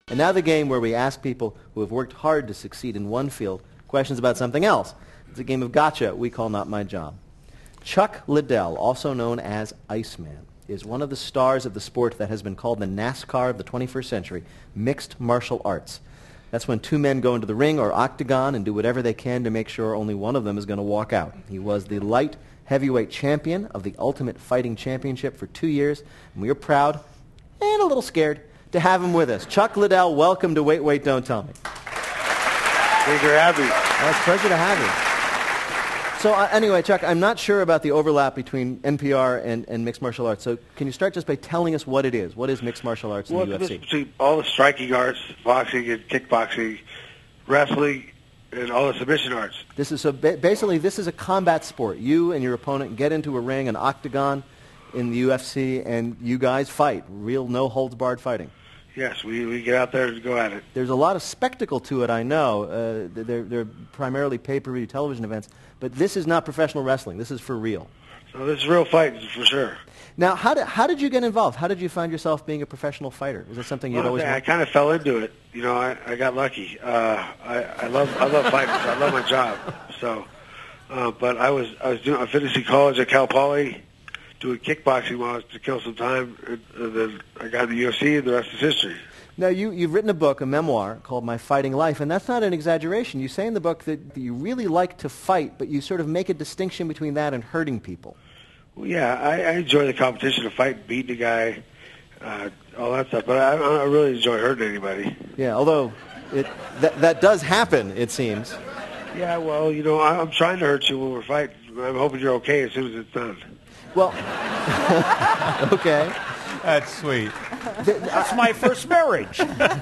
And now the game where we ask people who have worked hard to succeed in one field questions about something else. It's a game of gotcha we call Not My Job. Chuck Liddell, also known as Iceman, is one of the stars of the sport that has been called the NASCAR of the 21st century, mixed martial arts. That's when two men go into the ring or octagon and do whatever they can to make sure only one of them is going to walk out. He was the light heavyweight champion of the Ultimate Fighting Championship for 2 years, and we are proud and a little scared to have him with us. Chuck Liddell, welcome to Wait, Wait, Don't Tell Me. Thank you for having me. It's a pleasure to have you. So anyway, Chuck, I'm not sure about the overlap between NPR and mixed martial arts, so can you start just by telling us what it is? What is mixed martial arts in the UFC? It's between all the striking arts, boxing and kickboxing, wrestling, and all the submission arts. This is basically this is a combat sport. You and your opponent get into a ring, an octagon in the UFC, and you guys fight. Real no-holds-barred fighting. Yes, we get out there and go at it. There's a lot of spectacle to it, I know. They're primarily pay-per-view television events, but this is not professional wrestling. This is for real. So this is real fighting, for sure. Now, how did you get involved? How did you find yourself being a professional fighter? Was it something you'd always wanted? I kind of fell into it. You know, I got lucky. I love fighting. So I love my job. So, but I finished in college at Cal Poly, doing kickboxing while I was to kill some time, and then I got in the UFC, and the rest is history. Now, you've written a book, a memoir, called My Fighting Life, and that's not an exaggeration. You say in the book that you really like to fight, but you sort of make a distinction between that and hurting people. Well, yeah, I enjoy the competition of fighting, beating a guy, all that stuff, but I really enjoy hurting anybody. Yeah, although that does happen, it seems. Yeah, well, you know, I'm trying to hurt you when we're fighting. I'm hoping you're okay as soon as it's done. Well, okay. That's sweet. That's my first marriage.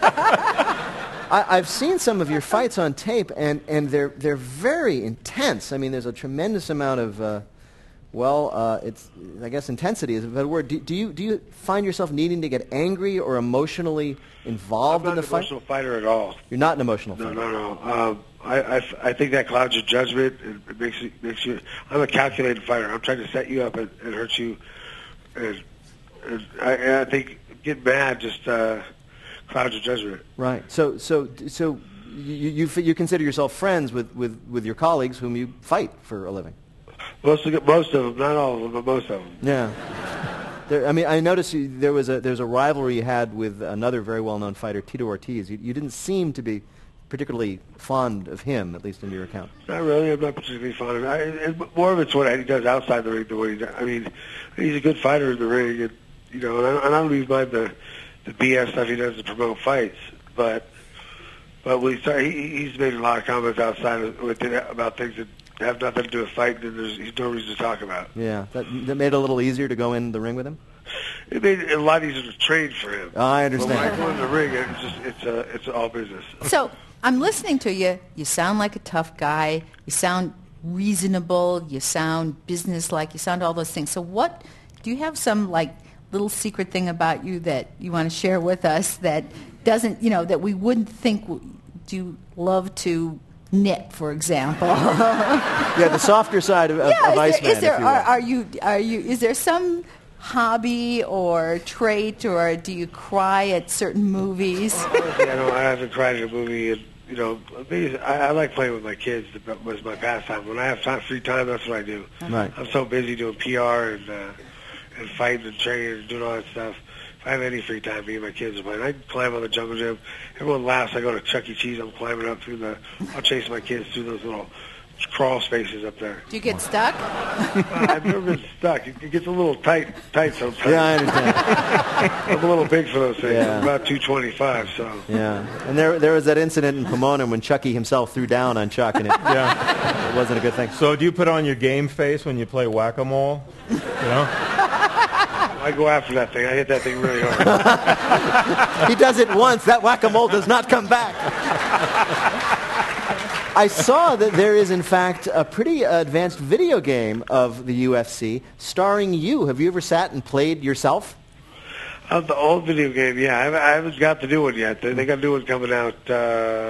I've seen some of your fights on tape, and they're very intense. I mean, there's a tremendous amount of, it's, I guess intensity is a better word. Do you find yourself needing to get angry or emotionally involved in the fight? I'm not an emotional fighter at all. You're not an emotional fighter? No. I think that clouds your judgment. It makes you. I'm a calculated fighter. I'm trying to set you up and hurt you, and I think getting mad just clouds your judgment. Right. So you consider yourself friends with your colleagues whom you fight for a living? Most of them, not all of them, but most of them. Yeah. I noticed there's a rivalry you had with another very well-known fighter, Tito Ortiz. You didn't seem to be particularly fond of him, at least in your account. Not really. I'm not particularly fond of him. More of it's what he does outside the ring than what he does. I mean, he's a good fighter in the ring, and you know, and I don't even mind the BS stuff he does to promote fights, but he's made a lot of comments outside about things that have nothing to do with fighting, and he's no reason to talk about. Yeah, that made it a little easier to go in the ring with him? It made it a lot easier to train for him. Oh, I understand. But when I go in the ring, it's all business. So I'm listening to you. You sound like a tough guy. You sound reasonable. You sound businesslike. You sound all those things. So do you have some little secret thing about you that you want to share with us that doesn't, that we wouldn't think? Do you love to knit, for example? Yeah, the softer side of Iceman. Is there some hobby or trait, or do you cry at certain movies? I haven't cried at a movie. I like playing with my kids. That was my pastime. When I have free time, that's what I do. Right. I'm so busy doing PR and fighting and training and doing all that stuff. If I have any free time, me and my kids are playing. I climb on the jungle gym. Everyone laughs. I go to Chuck E. Cheese. I'm climbing up I'll chase my kids through those little crawl spaces up there. Do you get stuck? I've never been stuck. It gets a little tight sometimes. Yeah, I understand. I'm a little big for those things. Yeah. I'm about 225, so. Yeah, and there was that incident in Pomona when Chucky himself threw down on Chuck, and it wasn't a good thing. So do you put on your game face when you play whack-a-mole? I go after that thing. I hit that thing really hard. He does it once. That whack-a-mole does not come back. I saw that there is, in fact, a pretty advanced video game of the UFC starring you. Have you ever sat and played yourself? The old video game, yeah. I haven't got the new one yet. They got a new one coming out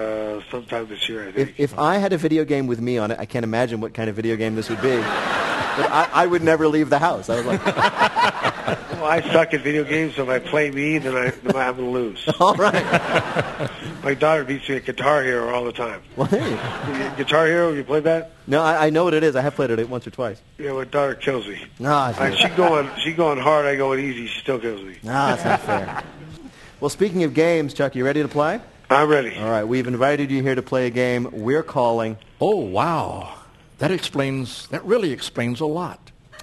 sometime this year, I think. If I had a video game with me on it, I can't imagine what kind of video game this would be. But I would never leave the house. I was like, Well, I suck at video games, so if I play me, then I'm going to lose. all right. My daughter beats me at Guitar Hero all the time. Well, hey. Guitar Hero, you played that? No, I know what it is. I have played it once or twice. Yeah, my daughter kills me. No, She going hard, I going easy. She still kills me. that's not fair. Well, speaking of games, Chuck, you ready to play? I'm ready. All right, we've invited you here to play a game we're calling... Oh, wow. That really explains a lot.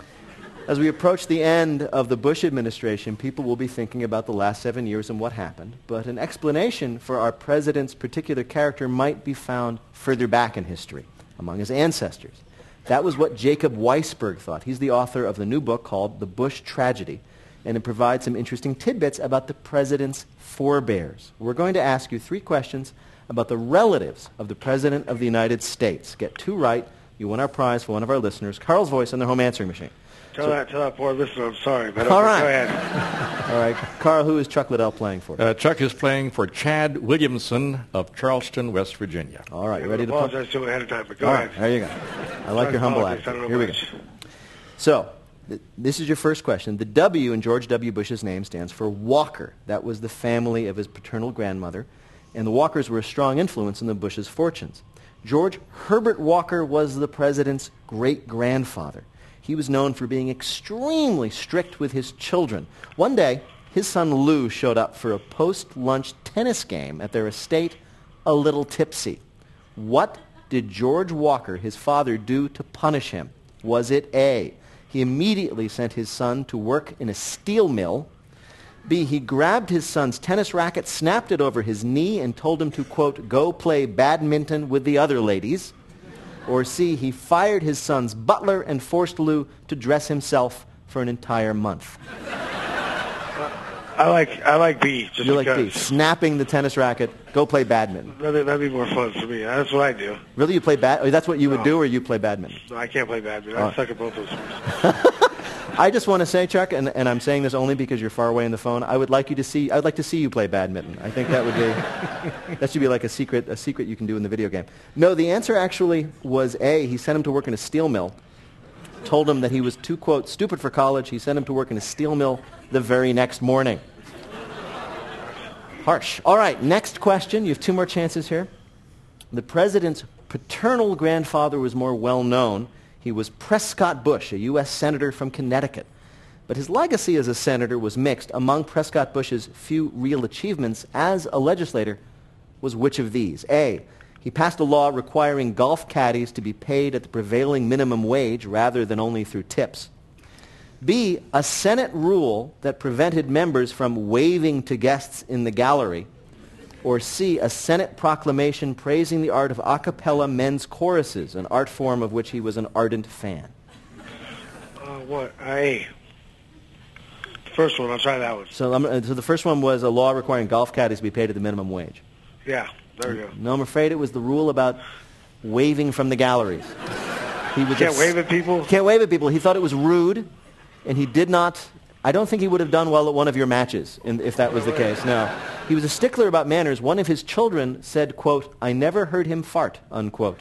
As we approach the end of the Bush administration, people will be thinking about the last 7 years and what happened. But an explanation for our president's particular character might be found further back in history, among his ancestors. That was what Jacob Weisberg thought. He's the author of the new book called The Bush Tragedy, and it provides some interesting tidbits about the president's forebears. We're going to ask you 3 questions about the relatives of the President of the United States. Get 2 right, you win our prize for one of our listeners, Carl's Voice on their home answering machine. Tell that poor listener I'm sorry, but All right. Go ahead. All right, Carl, who is Chuck Liddell playing for? Chuck is playing for Chad Williamson of Charleston, West Virginia. All right, you ready to I play? apologize to him ahead of time, but go All ahead. right, there you go. I like your humble Politics, I attitude. don't Here know we go. much. So, this is your first question. The W in George W. Bush's name stands for Walker. That was the family of his paternal grandmother, and the Walkers were a strong influence in the Bush's fortunes. George Herbert Walker was the president's great-grandfather. He was known for being extremely strict with his children. One day, his son Lou showed up for a post-lunch tennis game at their estate, a little tipsy. What did George Walker, his father, do to punish him? Was it A, he immediately sent his son to work in a steel mill? B, he grabbed his son's tennis racket, snapped it over his knee, and told him to, quote, go play badminton with the other ladies? Or C, he fired his son's butler and forced Lou to dress himself for an entire month? I like B, just You like because. B, snapping the tennis racket, go play badminton. That'd be more fun for me. That's what I do. Really, you play that's what you would do, or you play badminton? No, I can't play badminton. Oh. I suck at both those sports. I just want to say, Chuck, and I'm saying this only because you're far away on the phone, I'd like to see you play badminton. I think that would be, that should be like a secret you can do in the video game. No, the answer actually was A, he sent him to work in a steel mill, told him that he was too, quote, stupid for college. He sent him to work in a steel mill the very next morning. Harsh. All right, next question. You have 2 more chances here. The president's paternal grandfather was more well-known. He was Prescott Bush, a U.S. senator from Connecticut. But his legacy as a senator was mixed. Among Prescott Bush's few real achievements as a legislator was which of these? A, he passed a law requiring golf caddies to be paid at the prevailing minimum wage rather than only through tips. B, a Senate rule that prevented members from waving to guests in the gallery. Or C, a Senate proclamation praising the art of a cappella men's choruses, an art form of which he was an ardent fan. What? A. First one, I'll try that one. So the first one was a law requiring golf caddies to be paid at the minimum wage. Yeah, there we go. No, I'm afraid it was the rule about waving from the galleries. He would Can't wave at people? Can't wave at people. He thought it was rude, and he did not. I don't think he would have done well at one of your matches if that was the case. No. He was a stickler about manners. One of his children said, quote, I never heard him fart, unquote.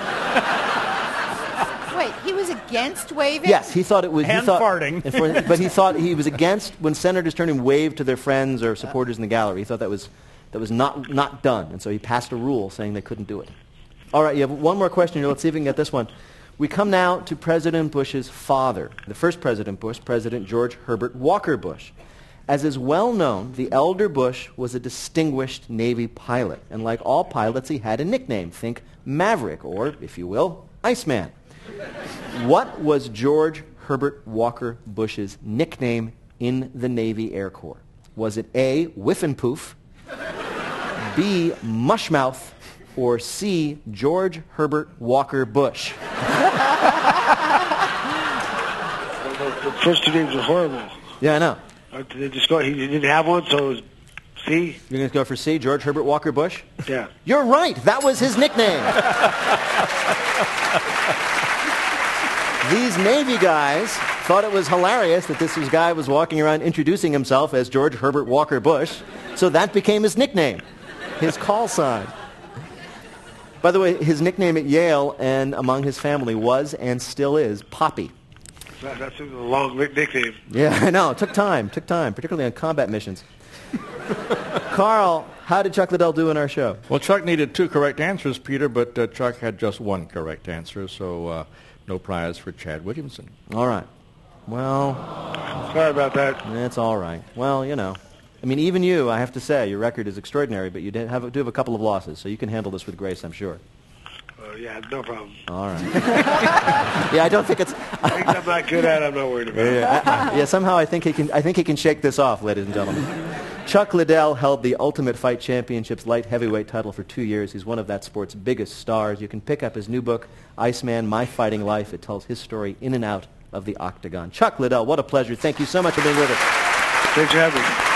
Wait, he was against waving? Yes, he thought it was... And farting. But he thought he was against when senators turned and waved to their friends or supporters in the gallery. He thought that was not done, and so he passed a rule saying they couldn't do it. All right, you have one more question here. Let's see if we can get this one. We come now to President Bush's father, the first President Bush, President George Herbert Walker Bush. As is well known, the elder Bush was a distinguished Navy pilot, and like all pilots, he had a nickname. Think Maverick, or, if you will, Iceman. What was George Herbert Walker Bush's nickname in the Navy Air Corps? Was it A, Whiff and Poof, B, Mushmouth, or C, George Herbert Walker Bush? The first 2 names were horrible. Yeah, I know. Did they just go? He didn't have one, so it was C? You're going to go for C, George Herbert Walker Bush? Yeah. You're right. That was his nickname. These Navy guys thought it was hilarious that this guy was walking around introducing himself as George Herbert Walker Bush, so that became his nickname, his call sign. By the way, his nickname at Yale and among his family was and still is Poppy. That's a long nickname. Yeah, I know. It took time, particularly on combat missions. Carl, how did Chuck Liddell do in our show? Well, Chuck needed 2 correct answers, Peter, but Chuck had just 1 correct answer, so no prize for Chad Williamson. All right. Well, Sorry about that. that's all right. Well, you know. I mean, even you, I have to say, your record is extraordinary, but you do have a couple of losses, so you can handle this with grace, I'm sure. Yeah, no problem. All right. Yeah, I don't think it's... Things I'm not good at, I'm not worried about. Yeah, somehow I think he can shake this off, ladies and gentlemen. Chuck Liddell held the Ultimate Fight Championship's light heavyweight title for 2 years. He's one of that sport's biggest stars. You can pick up his new book, Iceman, My Fighting Life. It tells his story in and out of the octagon. Chuck Liddell, what a pleasure. Thank you so much for being with us. Thanks for having me.